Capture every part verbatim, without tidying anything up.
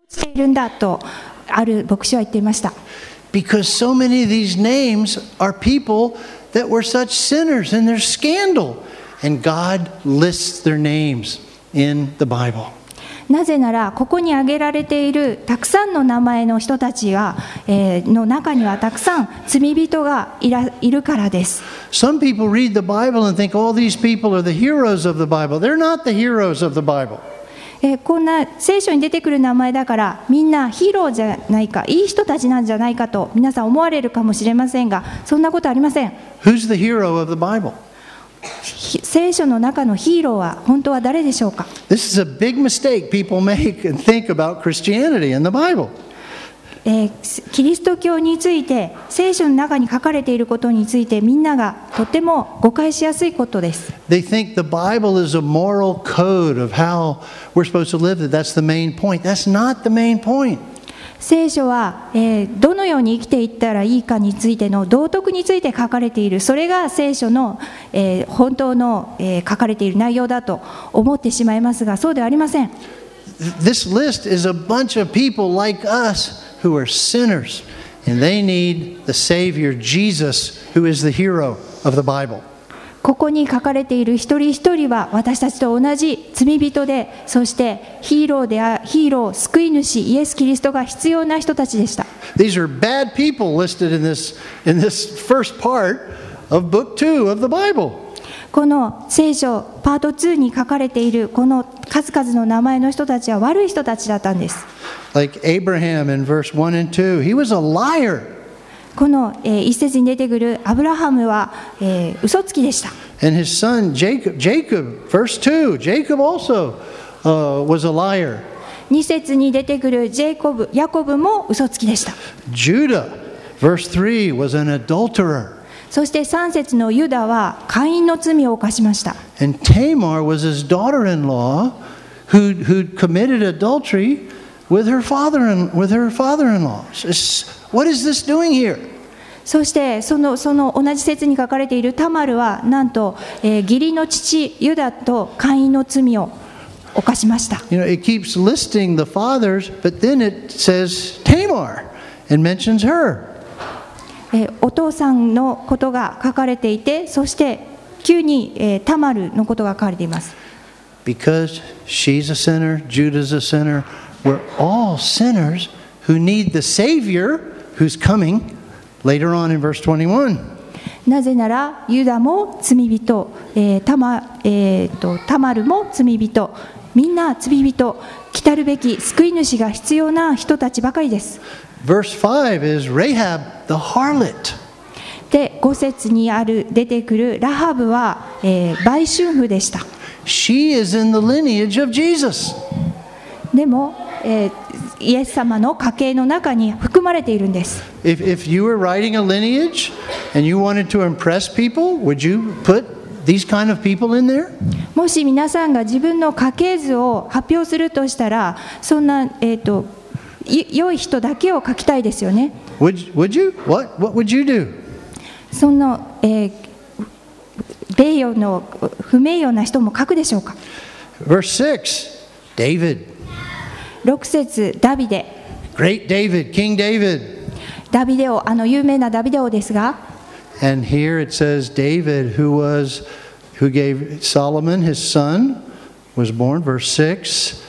しているんだとある牧師は言っていました。 Because so many of these names are people that were such sinners and there's scandal, and God lists their names in the Bible. なぜならここに挙げられているたくさんの名前の人たちが、えー、の中にはたくさん罪人がいら、いるからです。 Some people read the Bible and think all these people are the heroes of the Bible. They're not the heroes of the Bible. えー、こんな聖書に出てくる名前だからみんなヒーローじゃないか、いい人たちなんじゃないかと皆さん思われるかもしれませんが、そんなことありません。 Who's the hero of the Bible? 聖書の中のヒーローは本当は誰でしょうか。 This is a big mistake people make and think about Christianity and the Bible. えー、キリスト教について聖書の中に書かれていることについてみんながとても誤解しやすいことです。 They think the Bible is a moral code of how we're supposed to live. That that's the main point. That's not the main point. 聖書は、えー、どのように生きていったらいいかについての道徳について書かれている、それが聖書の、えー、本当の、えー、書かれている内容だと思ってしまいますが、そうではありません。 This list is a bunch of people like us who are sinners, and they need the Savior Jesus, who is the hero of the Bible. ここに書かれている一人一人は私たちと同じ罪人で、そしてヒーローであヒーロー救い主イエス・キリストが必要な人たちでした。 These are bad people listed in this in this first part of book two of the Bible. この聖書パートツーに書かれているこの数々の名前の人たちは悪い人たちだったんです。 Like Abraham in verse one and two, he was a liar. この、えー、一節に出てくるアブラハムは、えー、嘘つきでした。 And his son Jacob, Jacob, verse two, Jacob also uh, was a liar. 二節に出てくるジェイコブ、ヤコブも嘘つきでした。 Judah, verse three, was an adulterer. そして三節のユダは姦淫の罪を犯しました。 And Tamar was his daughter-in-law who who committed adultery with her father-in with her father-in-law. What is this doing here? そしてそのその同じ説に書かれているタマルはなんと、えー、義理の父ユダと姦淫の罪を犯しました。 You know, it keeps listing the fathers, but then it says Tamar and mentions her. えー、お父さんのことが書かれていて、そして急に、えー、タマルのことが書かれています。 Because she's a sinner, Judah's a sinner, we're all sinners who need the Savior who's coming later on in verse twenty-one. なぜならユダも罪人、えー タマえー、とタマルも罪人、みんな罪人、来たるべき救い主が必要な人たちばかりです。 Verse five is Rahab the harlot. でご節にある出てくるラハブは、えー、売春婦でした。 She is in the lineage of Jesus. でも、えー、イエス様の家系の中に含まれているんです。 If, if you were writing a lineage and you wanted to impress people, would you put these kind of people in there? もし皆さんが自分の家系図を発表するとしたら、そんな、えー、と良い人だけを書きたいですよね。 Would, would you? What, what would you do? その、えー、名誉の不名誉な人も書くでしょうか。 Verse six, David. ろく節ダビデ。 Great David, King David. ダビデ王、あの有名なダビデ王ですが、 And here it says David, who was, who gave Solomon his son, was born. Verse six,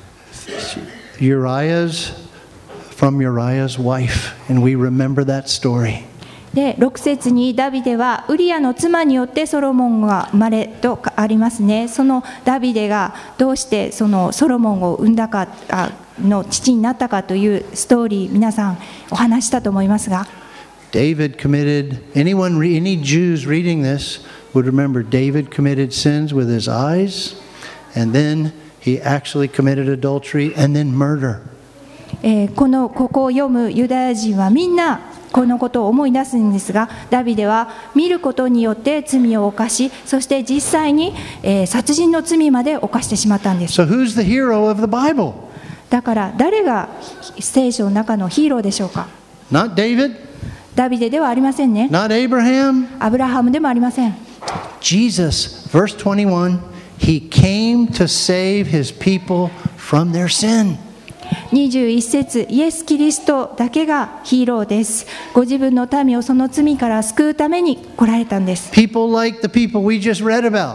Uriah's, from Uriah's wife. And we remember that story. でろく節にダビデはウリアの妻によってソロモンが生まれとありますね。そのダビデがどうしてそのソロモンを産んだかの父になったかというストーリー、皆さんお話したと思いますが、 David committed, anyone, any Jews reading this would remember David committed sins with his eyes, and then he actually committed adultery and then murder. えー、このここを読むユダヤ人はみんなこのことを思い出すんですが、ダビデは見ることによって罪を犯し、そして実際に、えー、殺人の罪まで犯してしまったんです。 So who's the hero of the Bible? だから誰が聖書の中のヒーローでしょうか。 Not David, ダビデではありませんね。 not Abraham. アブラハムでもありません。 Jesus, verse twenty-one, he came to save his people from their sin. にじゅういち節、イエス・キリストだけがヒーローです。ご自分の民をその罪から救うために来られたんです。 People like the people we just read about.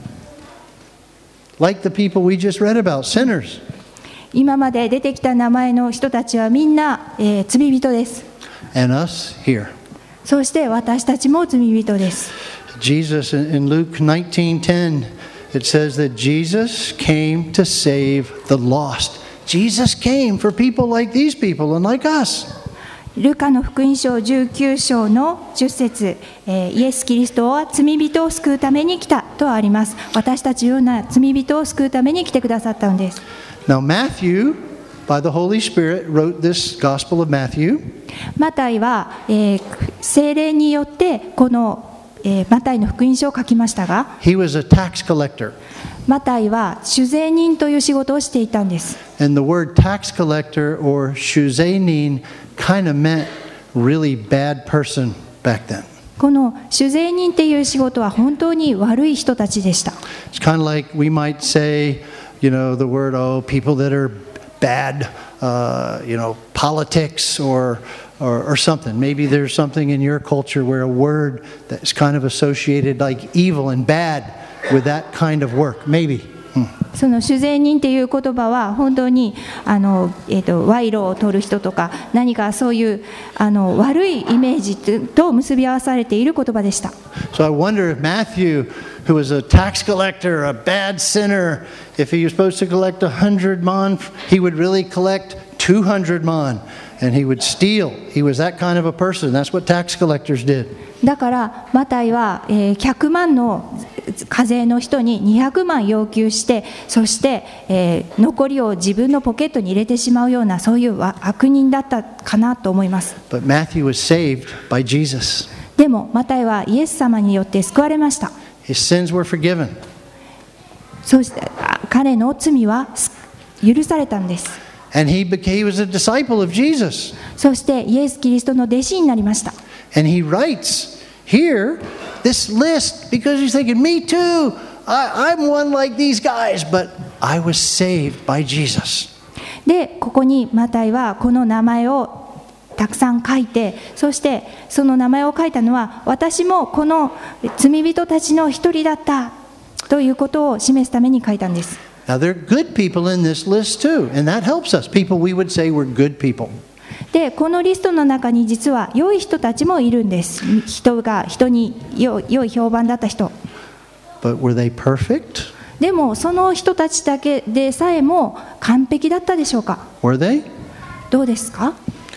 Like the people we just read about, sinners. 今まで出てきた名前の人たちはみんな、えー、罪人です。 And us here. そして私たちも罪人です。 Jesus in Luke nineteen ten, it says that Jesus came to save the lost. Jesus came for people like these people and like us. ルカの福音書じゅうきゅう章のじゅっ節、えー、イエス・キリストは罪人を救うために来たとあります。私たちのような罪人を救うために来てくださったのです。 Now Matthew, by the Holy Spirit, wrote this Gospel of Matthew. マタイは、えー、聖霊によってこの、えー、マタイの福音書を書きましたが、 He was a tax collector. マタイは酒税人という仕事をしていたんです。 And the word tax collector or 酒税人kind of meant really bad person back then. この酒税人っていう仕事は本当に悪い人たちでした。 It's kind of like we might say, you know, the word, oh, people that are bad, uh, you know, politics or, or or something. Maybe there's something in your culture where a word that's kind of associated like evil and bad with that kind of work. Maybe. その酒税人っていう言葉は本当にあの、えーと、賄賂を取る人とか何かそういうあの悪いイメージと結び合わされている言葉でした。 So I wonder if Matthew, who was a tax collector, a bad sinner, if he was supposed to collect a hundred man, he would really collect two hundred man, and he would steal. He was that kind of a person. That's what tax collectors did. だからマタイは、えー、ひゃくまんの課税の人ににひゃくまん要求して、そして、えー、残りを自分のポケットに入れてしまうようなそういう悪人だったかなと思います。 But Matthew was saved by Jesus. でもマタイはイエス様によって救われました。 His sins were forgiven. そして彼の罪は許されたんです。 And he became, he was a disciple of Jesus. そしてイエス・キリストの弟子になりました。 And he writes here this list because he's thinking, me too. I, I'm one like these guys, but I was saved by Jesus. で、ここにマタイはこの名前をたくさん書いて、そしてその名前を書いたのは私もこの罪人たちの一人だったということを示すために書いたんです。 Now there are good people in this list too, and that helps us. People we would say were good people. で、このリストの中に実は良い人たちもいるんです。人が人に良い評判だった人。 But were they perfect? でもその人たちだけでさえも完璧だったでしょうか？ Were they? どうですか？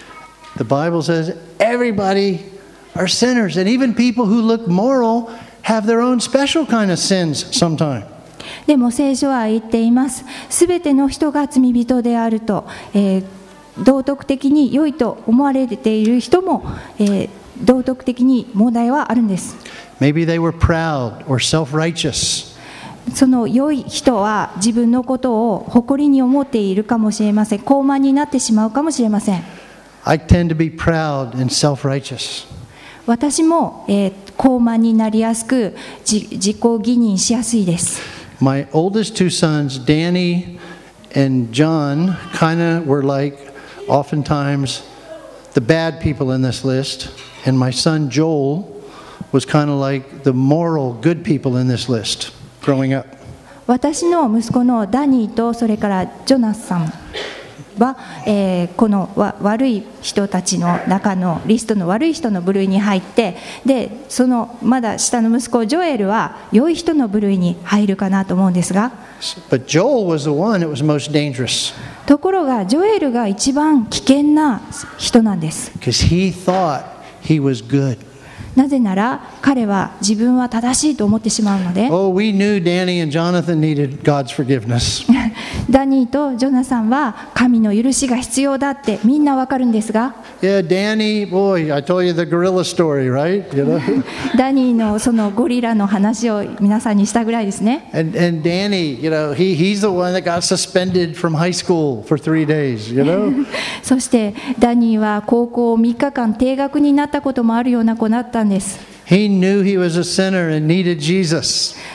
The Bible says everybody are sinners, and even people who look moral have their own special kind of sins sometimes. でも聖書は言っています。すべての人が罪人であると、えー、道徳的に良いと思われている人も、えー、道徳的に問題はあるんです。 Maybe they were proud or self-righteous. その良い人は自分のことを誇りに思っているかもしれません。高慢になってしまうかもしれません。 I tend to be proud and self-righteous. 私も、えー、高慢になりやすく自、自己義認しやすいです。 My oldest two sons, Danny and John, kind of were like oftentimes the bad people in this list, and my son Joel was kind of like the moral good people in this list growing up. 私の息子のダニーとそれからジョナスさんは、えー、このわ悪い人たちの中のリストの悪い人の部類に入って、でそのまだ下の息子ジョエルは良い人の部類に入るかなと思うんですが、 But Joel was the one that was most dangerous. ところがジョエルが一番危険な人なんです。 Because he thought he was good. なぜなら彼は自分は正しいと思ってしまうので。 Oh, we knew Danny and Jonathan needed God's forgiveness. ダニーとジョナサンは神の許しが必要だってみんなわかるんですが、 Yeah, Danny, boy, I told you the gorilla story, right? You know? ダニーのそのゴリラの話を皆さんにしたぐらいですね。 And, and Danny, you know, he, he's the one that got suspended from high school for three days, you know? そしてダニーは高校みっかかん停学になったこともあるような子だったんです。 He knew he was a sinner and needed Jesus.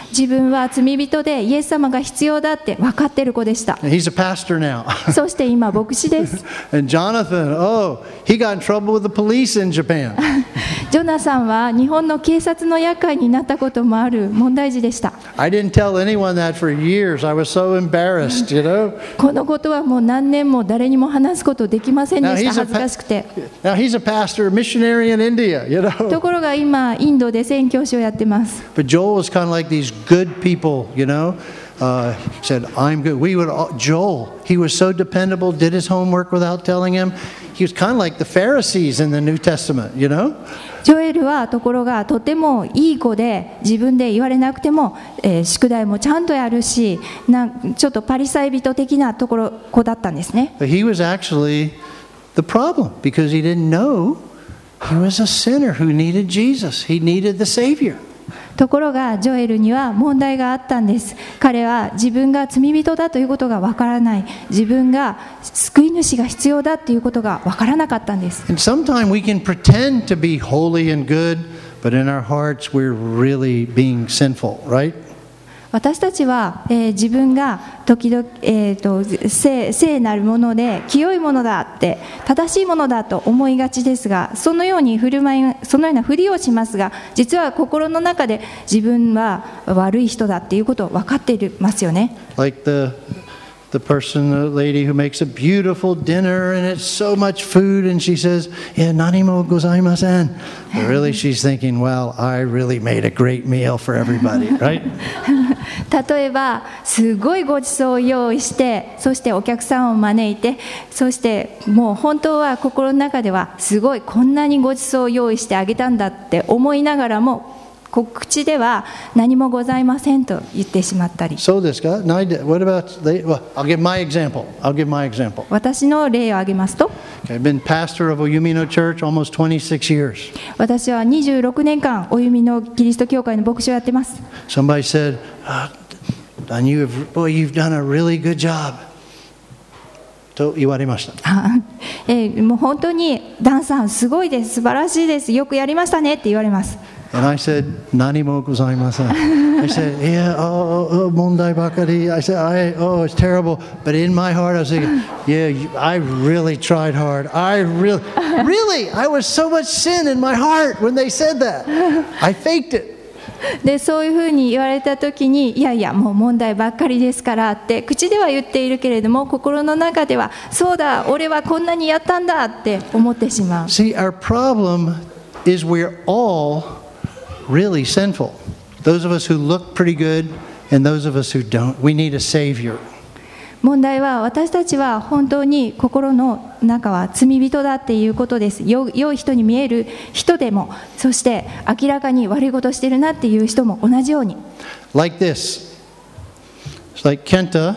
自分は罪人でイエス様が必要だって分かっている子でした。 And he's a pastor now. そして今牧師です。 And Jonathan, oh, he got in trouble with the police in Japan. ジョナサンは日本の警察の厄介になったこともある問題児でした。 I didn't tell anyone that for years. I was so embarrassed, you know. このことはもう何年も誰にも話すことできませんで Now した。 he's a 恥ずかしくて。 Now he's a pastor, a missionary in India, you と know. ころが今インドで宣教師をやってます。 But Joel was kind of like these good people, you know. Uh, he said, I'm good. We would, all, Joel, he was so dependable, did his homework without telling him. He was kind of like the Pharisees in the New Testament, you know. ジョエルはところがとてもいい子で、自分で言われなくても、えー宿題もちゃんとやるし、なんちょっとパリサイ人的なところ子だったんですね。 But he was actually the problem because he didn't know he was a sinner who needed Jesus. He needed the Savior. ところがジョエルには問題があったんです。彼は自分が罪人だということがわからない、自分が救い主が必要だということがわからなかったんです。 And sometimes we can pretend to be holy and good, but in our hearts we're really being sinful, right? 私たちは、えー自分が時々、えーと聖、聖なるもので清いものだって正しいものだと思いがちですが、そのように振る舞いそのようなふりをしますが、実は心の中で自分は悪い人だっていうことを分かっていますよね。 Like the the person, the lady who makes a beautiful dinner and it's so much food and she says, yeah, nanimo gozaimasen. But really she's thinking, well, I really made a great meal for everybody, right? 例えばすごいごちそうを用意して、そしてお客さんを招いて、そしてもう本当は心の中ではすごいこんなにごちそうを用意してあげたんだって思いながらも、口では何もございませんと言ってしまったり。 So this guy, what about, they, well, I'll give my example. I'll give my example. 私の例を挙げますと、 Okay, I've been pastor of Oyumino Church almost twenty-six years. 私はにじゅうろくねんかんお弓のキリスト教会の牧師をやってます。 Somebody said, oh, Don, you have, boy, you've done a really good job. と言われました。 えーもう本当にダンさんすごいです、素晴らしいです、よくやりましたねって言われます。 And I said, 何もございません。I said, yeah, oh, oh, 問題ばかり。I said, I, oh, it's terrible. But in my heart, I was thinking, yeah, you, I really tried hard. I really, really, I was so much sin in my heart when they said that. I faked it. でそういうふうに言われた時に、いやいやもう問題ばっかりですからって口では言っているけれども、心の中ではそうだ、俺はこんなにやったんだって思ってしまう。 See, our problem is we're all really sinful. Those of us who look pretty good and those of us who don't. We need a savior. 問題は私たちは本当に心の中は罪人だっていうことです。良い人に見える人でも、そして明らかに悪いことをしているなっていう人も同じように。 Like this. It's like Kenta,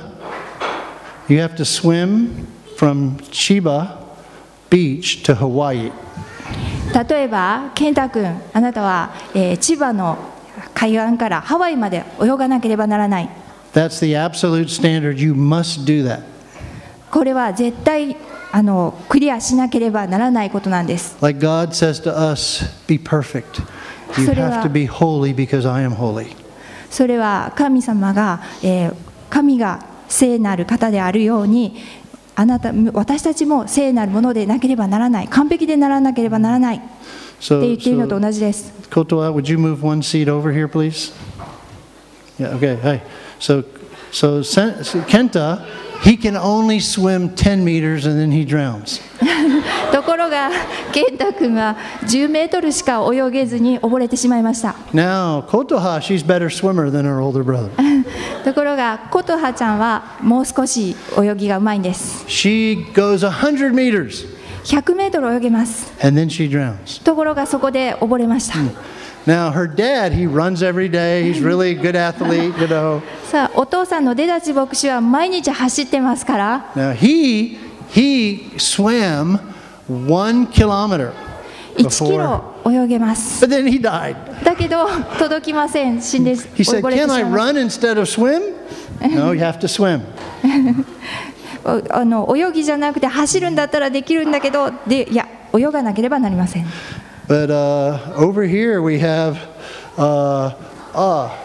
you have to swim from Chiba Beach to Hawaii. 例えば健太君、あなたは、えー千葉の海岸からハワイまで泳がなければならない。 That's the absolute standard. You must do that. これは絶対あのクリアしなければならないことなんです。 Like God says to us, be perfect. You それは have to be holy because I am holy. それは神様が、えー神が聖なる方であるように、あなた私たちも聖なるものでなければならない、完璧でならなければならないって So, 言っているのと so 同じです。 Kotoa, would you move one seat over here, please? Yeah, okay. Hi. So, so, Sen- so Kenta, he can only swim ten meters and then he drowns. ところが健太君はじゅうメートルしか泳げずに溺れてしまいました。 Now, Kotoha, she's better swimmer than her older brother. ところが琴葉ちゃんはもう少し泳ぎがうまいんです。 She goes one hundred meters ひゃくメートル泳げます。 and then she drowns. ところがそこで溺れました。 Now, her dad, he runs every day. He's really a good athlete, you know. さあお父さんの出立ち牧師は毎日走ってますから、 Now, he, he swam one kilometer いちキロ before, 泳げます。 but then he died. だけど届きません。死んで He said, 溺れてし can ま I いま run instead of swim? No, you have to swim. す。あの泳ぎじゃなくて走るんだったらできるんだけど、でいや泳がなければなりません。 But uh, over here we have, uh, ah,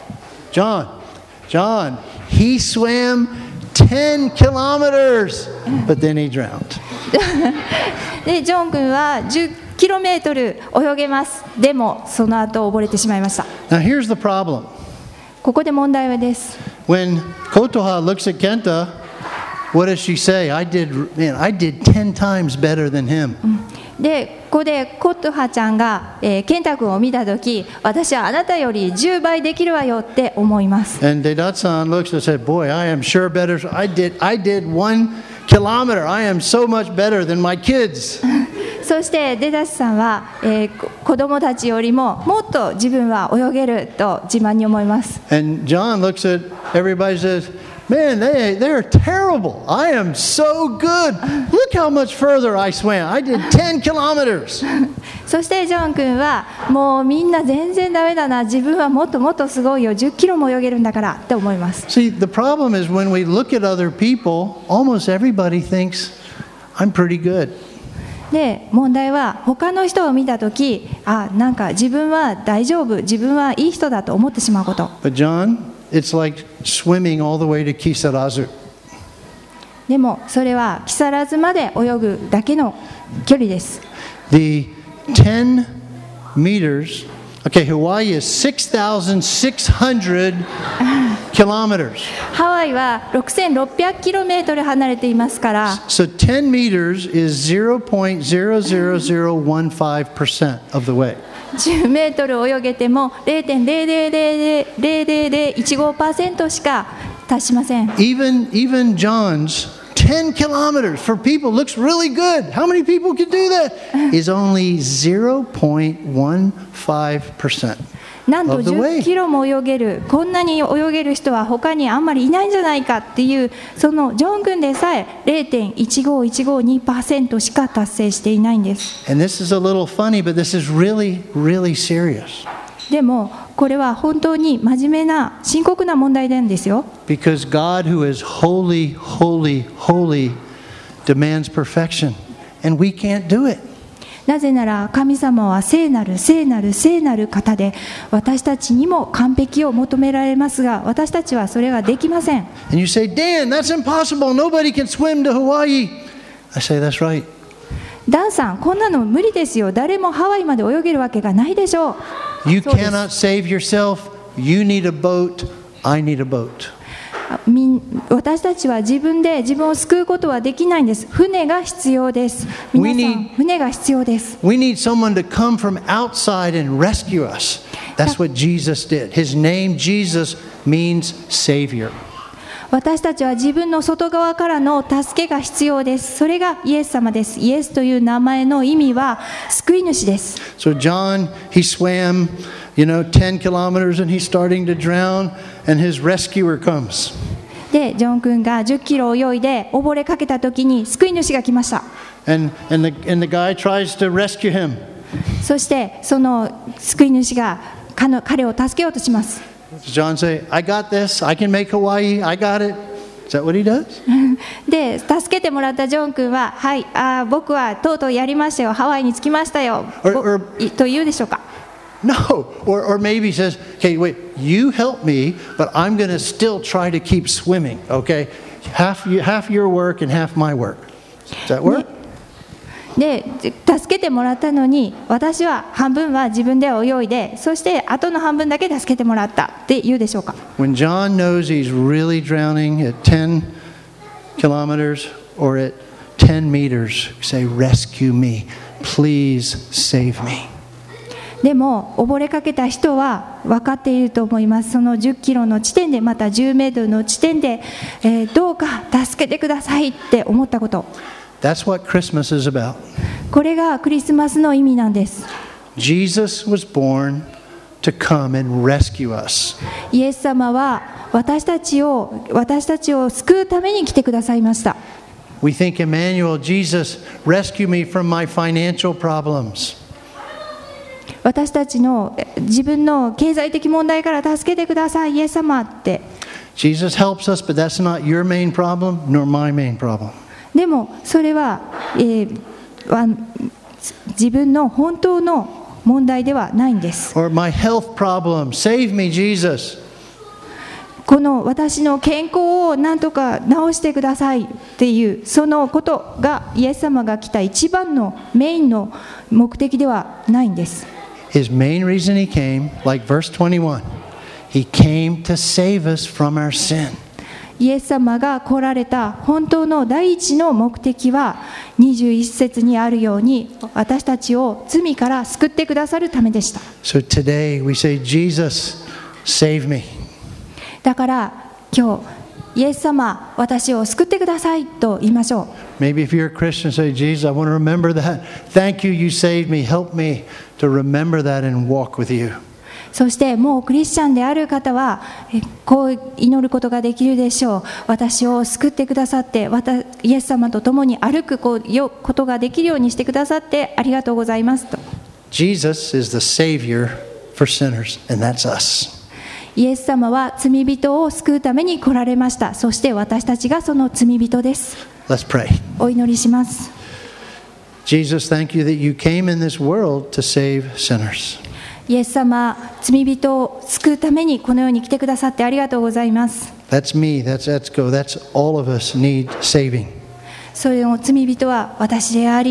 John, John, he swam ten kilometers, but then he drowned. でジョン君はじゅっキロメートル泳げます。でもその後溺れてしまいました。 Now here's the problem. ここで問題はです。 When Kotoha looks at Kenta, what does she say? I did, man, I did ten times better than him. でここでコトハちゃんが、えー、健太君を見たとき、私はあなたよりじゅうばいできるわよって思います。 And Dedatsan looks and said, boy, I am sure better. I did, I did one kilometer. I am so much better than my kids. そしてデダスさんは、えー、子供たちよりももっと自分は泳げると自慢に思います。 And John looks at everybody and says, man, they, they're terrible. I am so good. Look how much further I swam. I did ten kilometers. そしてジョン君はもうみんな全然ダメだな、自分はもっともっとすごいよ、じゅっキロも泳げるんだからって思います。 See, the problem is when we look at other people, almost everybody thinks, I'm pretty good. で問題は他の人を見たとき、あ、なんか自分は大丈夫、自分はいい人だと思ってしまうこと。 But John, it's like swimming all the way to Kisarazu. でもそれは木更津まで泳ぐだけの距離です。 The ten meters, okay, Hawaii is six thousand six hundred kilometers. ハワイはろくせんろっぴゃくキロメートル離れていますから、 So ten meters is zero point zero zero zero one five percent of the way. じゅうメートル泳げても ゼロてんゼロゼロゼロゼロゼロゼロいちごパーセント しか達しません。 Even, even John's ten kilometers for people looks really good. How many people can do that? Is only zero point one five percent. なんとじゅっキロも泳げる、こんなに泳げる人は他にあんまりいないんじゃないかっていう、そのジョン君でさえ ゼロてんいちごいちごにパーセント しか達成していないんです。 And this is a little funny, but this is really, really serious. でもこれは本当に真面目な深刻な問題なんですよ。 Because God, who is holy, holy, holy, demands perfection, and we can't do it. なぜなら神様は聖なる聖なる聖なる方で、私たちにも完璧を求められますが、私たちはそれができません。 And you say, Dan, that's impossible. Nobody can swim to Hawaii. I say, that's right. ダンさん、こんなの無理ですよ。誰もハワイまで泳げるわけがないでしょう。 You そうです。 cannot save yourself. You need a boat. I need a boat. みん私たちは自分で自分を救うことはできないんです。船が必要です。皆 We さ need- ん、船が必要です。 We need someone to come from outside and rescue us. That's what Jesus did. His name, Jesus, means Savior. 私たちは自分の外側からの助けが必要です。それがイエス様です。イエスという名前の意味は救い主です。 So John, he swam, you know, ten kilometers and he's starting to drown, and his rescuer comes. で、ジョン君がじゅっキロ泳いで溺れかけた時に救い主が来ました。 And, and, the, and the guy tries to rescue him. そしてその救い主が彼彼を助けようとします。 Does John say, I got this, I can make Hawaii, I got it? Is that what he does? で、助けてもらったジョン君は、はい、あー僕はとうとうやりましたよ、ハワイに着きましたよ、 Or- ぼ or- いと言うでしょうか。 No. Or, or maybe he says, okay, wait, you help me, but I'm going to still try to keep swimming, okay? Half, you, half your work and half my work. Does that work? で、助けてもらったのに、私は半分は自分で泳いで、そしてあとの半分だけ助けてもらったって言うでしょうか。 When John knows he's really drowning at ten kilometers or at ten meters, say, rescue me, please save me. でも溺れかけた人は分かっていると思います。そのじゅっキロの地点で、またじゅうメートルの地点で、えーどうか助けてくださいって思ったこと。 That's what Christmas is about. これがクリスマスの意味なんです。 Jesus was born to come and rescue us. イエス様は私たちを私たちを救うために来てくださいました。 We think, Emmanuel, Jesus, rescue me from my financial problems. 私たちのえ自分の経済的問題から助けてください、イエス様って。 Jesus helps us, but that's not your main problem nor my main problem. でもそれは、えーわ自分の本当の問題ではないんです。 Or my health problem, save me, Jesus. この私の健康をなんとか治してくださいっていうそのことがイエス様が来た一番のメインの目的ではないんです。 His main reason he came, like verse twenty-one, he came to save us from our sin. イエス様が来られた本当の第一の目的はにじゅういち節にあるように私たちを罪から救ってくださるためでした。 So today we say, Jesus, save me. だから今日イエス様私を救ってくださいと言いましょう。 Maybe if you're a Christian, say, Jesus, I want to remember that. Thank you, you saved me. Help me to remember that and walk with you. そしてもうクリスチャンである方はえこう祈ることができるでしょう。私を救ってくださって私イエス様と共に歩くこうよことができるようにしてくださってありがとうございますと。 Jesus is the Savior for sinners, and that's us. イエス様は罪人を救うために来られました。そして私たちがその罪人です。 Let's pray. お祈りします。 Jesus, thank you that you came in this world to save sinners. イエス様、罪人を救うためにこの世に来てくださってありがとうございます。 That's me, that's Etsuko, that's all of us need saving. それの罪人は私であり